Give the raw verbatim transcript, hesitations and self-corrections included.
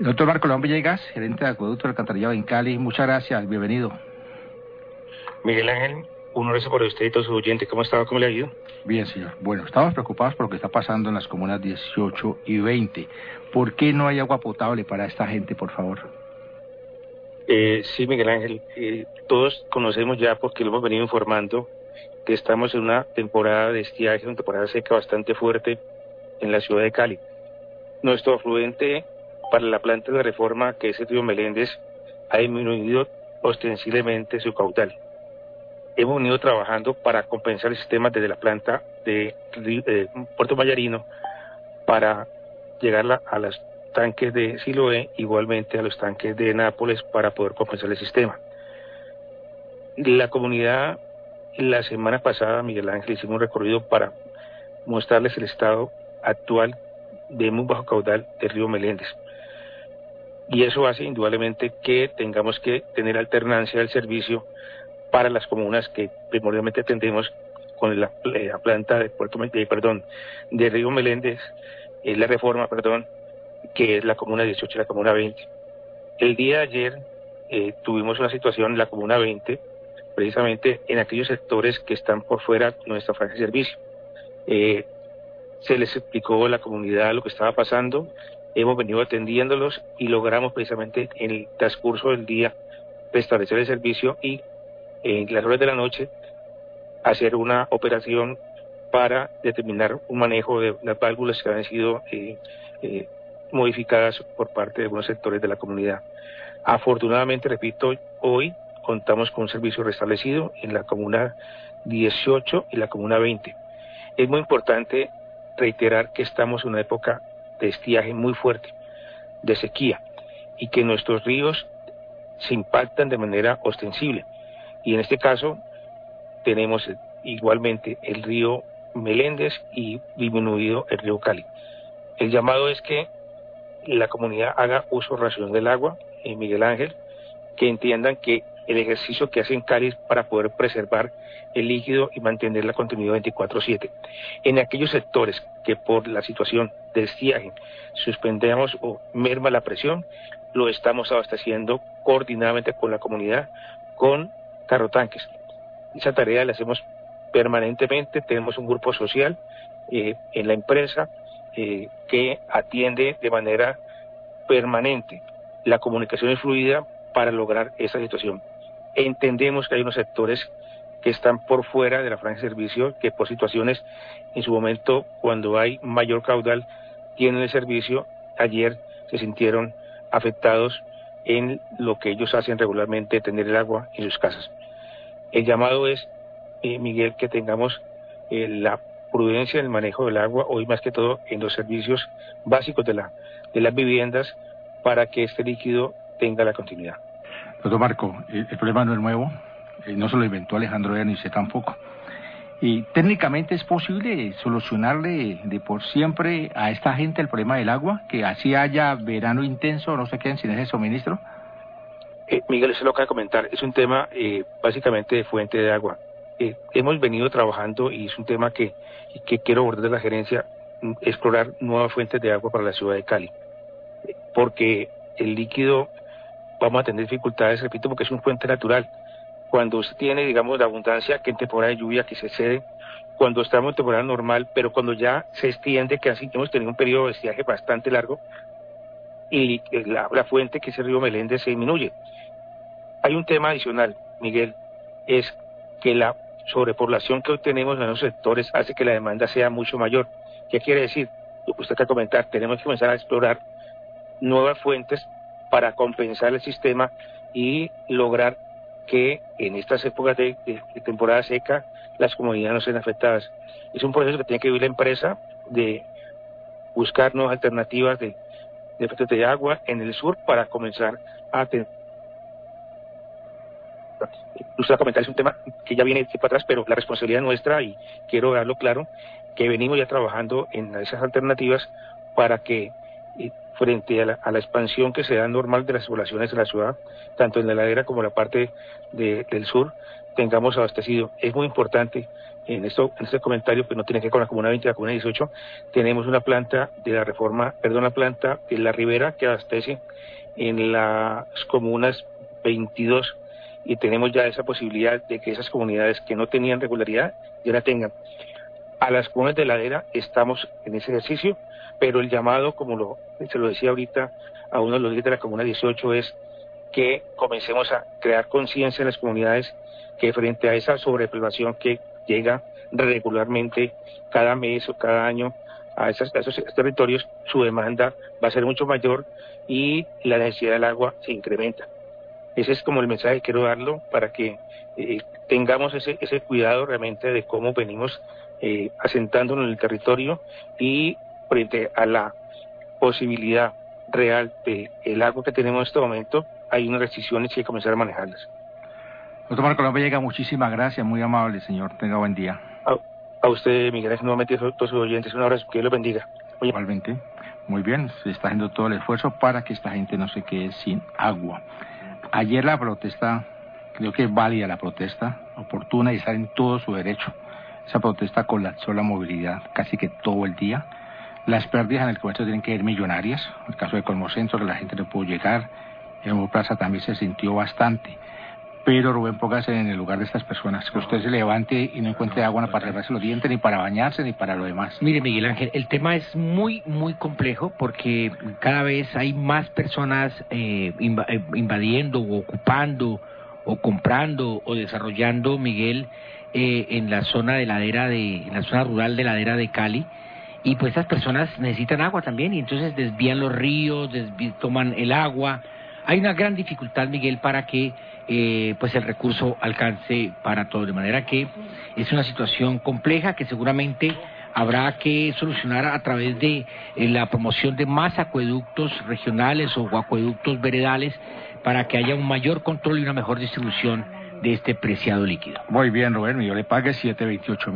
Doctor Marco León Villegas, gerente de acueducto del alcantarillado en Cali, muchas gracias, bienvenido. Miguel Ángel, un abrazo por usted y todos sus oyentes. ¿Cómo está? ¿Cómo le ha ido? Bien, señor. Bueno, estamos preocupados por lo que está pasando en las comunas dieciocho y veinte. ¿Por qué no hay agua potable para esta gente, por favor? Eh, sí, Miguel Ángel, eh, todos conocemos ya, porque lo hemos venido informando, que estamos en una temporada de estiaje, una temporada seca bastante fuerte en la ciudad de Cali. Nuestro afluente para la planta de reforma, que es el río Meléndez, ha disminuido ostensiblemente su caudal. Hemos venido trabajando para compensar el sistema desde la planta de eh, Puerto Mayarino para llegar la, a los tanques de Siloé, igualmente a los tanques de Nápoles, para poder compensar el sistema. La comunidad, la semana pasada, Miguel Ángel, hicimos un recorrido para mostrarles el estado actual de muy bajo caudal del río Meléndez. Y eso hace indudablemente que tengamos que tener alternancia del servicio para las comunas que primordialmente atendemos con la, la planta de Puerto de, perdón, de Río Meléndez, eh, la reforma, perdón, que es la comuna dieciocho y la comuna veinte. El día de ayer eh, tuvimos una situación en la comuna veinte, precisamente en aquellos sectores que están por fuera de nuestra franja de servicio. Eh, se les explicó a la comunidad lo que estaba pasando, hemos venido atendiéndolos y logramos precisamente en el transcurso del día restablecer el servicio y en las horas de la noche hacer una operación para determinar un manejo de las válvulas que han sido eh, eh, modificadas por parte de algunos sectores de la comunidad. Afortunadamente, repito, hoy contamos con un servicio restablecido en la comuna dieciocho y la comuna veinte. Es muy importante reiterar que estamos en una época de estiaje muy fuerte, de sequía, y que nuestros ríos se impactan de manera ostensible. Y en este caso tenemos igualmente el río Meléndez y disminuido el río Cali. El llamado es que la comunidad haga uso racional del agua, en Miguel Ángel, que entiendan que el ejercicio que hacen Cali es para poder preservar el líquido y mantener la continuidad veinticuatro siete. En aquellos sectores que por la situación de estiaje suspendemos o merma la presión, lo estamos abasteciendo coordinadamente con la comunidad, con carrotanques. Esa tarea la hacemos permanentemente. Tenemos un grupo social eh, en la empresa eh, que atiende de manera permanente. La comunicación es fluida para lograr esa situación. Entendemos que hay unos sectores que están por fuera de la franja de servicio, que por situaciones, en su momento, cuando hay mayor caudal, tienen el servicio. Ayer se sintieron afectados en lo que ellos hacen regularmente, tener el agua en sus casas. El llamado es, eh, Miguel, que tengamos eh, la prudencia en el manejo del agua, hoy más que todo en los servicios básicos de, la, de las viviendas, para que este líquido tenga la continuidad. Doctor Marco, el, el problema no es nuevo, eh, no se lo inventó Alejandro Eder ni usted tampoco. Y técnicamente es posible solucionarle de por siempre a esta gente el problema del agua, que así haya verano intenso, no se queden sin ese suministro. Eh, Miguel, eso lo acaba de comentar, es un tema eh, básicamente de fuente de agua. Eh, hemos venido trabajando y es un tema que, que quiero abordar de la gerencia, explorar nuevas fuentes de agua para la ciudad de Cali. Eh, porque el líquido, vamos a tener dificultades, repito, porque es una fuente natural. Cuando usted tiene, digamos, la abundancia que en temporada de lluvia que se cede, cuando estamos en temporada normal, pero cuando ya se extiende, que así hemos tenido un periodo de estiaje bastante largo, y la, la fuente, que es el río Meléndez, se disminuye. Hay un tema adicional, Miguel, es que la sobrepoblación que hoy tenemos en los sectores hace que la demanda sea mucho mayor. ¿Qué quiere decir? Lo que usted acaba de comentar, tenemos que comenzar a explorar nuevas fuentes para compensar el sistema y lograr que en estas épocas de, de, de temporada seca las comunidades no sean afectadas. Es un proceso que tiene que vivir la empresa, de buscar nuevas alternativas de, de fuentes de agua en el sur para comenzar a tener. Usted va a comentar, es un tema que ya viene tiempo atrás, pero la responsabilidad nuestra, y quiero darlo claro, que venimos ya trabajando en esas alternativas para que eh, frente a la, a la expansión que se da normal de las poblaciones en la ciudad, tanto en la ladera como en la parte de, del sur, tengamos abastecido. Es muy importante, en esto en este comentario, que no tiene que ver con la Comuna veinte, la Comuna dieciocho, tenemos una planta de la reforma, perdón, una planta de la Ribera que abastece en las comunas veintidós, y tenemos ya esa posibilidad de que esas comunidades que no tenían regularidad ya la tengan. A las comunas de ladera estamos en ese ejercicio, pero el llamado, como lo, se lo decía ahorita a uno de los líderes de la Comuna dieciocho, es que comencemos a crear conciencia en las comunidades que frente a esa sobrepoblación que llega regularmente cada mes o cada año a, esas, a esos territorios, su demanda va a ser mucho mayor y la necesidad del agua se incrementa. Ese es como el mensaje que quiero darlo, para que eh, tengamos ese, ese cuidado realmente de cómo venimos eh, asentándonos en el territorio, y frente a la posibilidad real de el agua que tenemos en este momento, hay unas restricciones y hay que comenzar a manejarlas. Doctor Marco López, muchísimas gracias, muy amable, señor. Tenga buen día. A, a usted, Miguel Ángel, nuevamente a todos sus oyentes, un abrazo, que Dios los bendiga. Oye. Igualmente, muy bien, se está haciendo todo el esfuerzo para que esta gente no se quede sin agua. Ayer la protesta, creo que es válida la protesta, oportuna, y está en todo su derecho. Esa protesta colapsó la movilidad casi que todo el día. Las pérdidas en el comercio tienen que ser millonarias. En el caso de Colmocentro, la gente no pudo llegar. En Nuevo Plaza también se sintió bastante. Pero Rubén, póngase en el lugar de estas personas, que usted se levante y no encuentre agua para lavarse los dientes, ni para bañarse, ni para lo demás. Mire, Miguel Ángel, el tema es muy, muy complejo, porque cada vez hay más personas eh, invadiendo o ocupando o comprando o desarrollando, Miguel, eh, en la zona de ladera de, en la zona rural de ladera de Cali. Y pues estas personas necesitan agua también, y entonces desvían los ríos, desvían, toman el agua. Hay una gran dificultad, Miguel, para que eh, pues el recurso alcance para todos, de manera que es una situación compleja que seguramente habrá que solucionar a través de eh, la promoción de más acueductos regionales o acueductos veredales, para que haya un mayor control y una mejor distribución de este preciado líquido. Muy bien, Rubén, yo le pague siete veintiocho.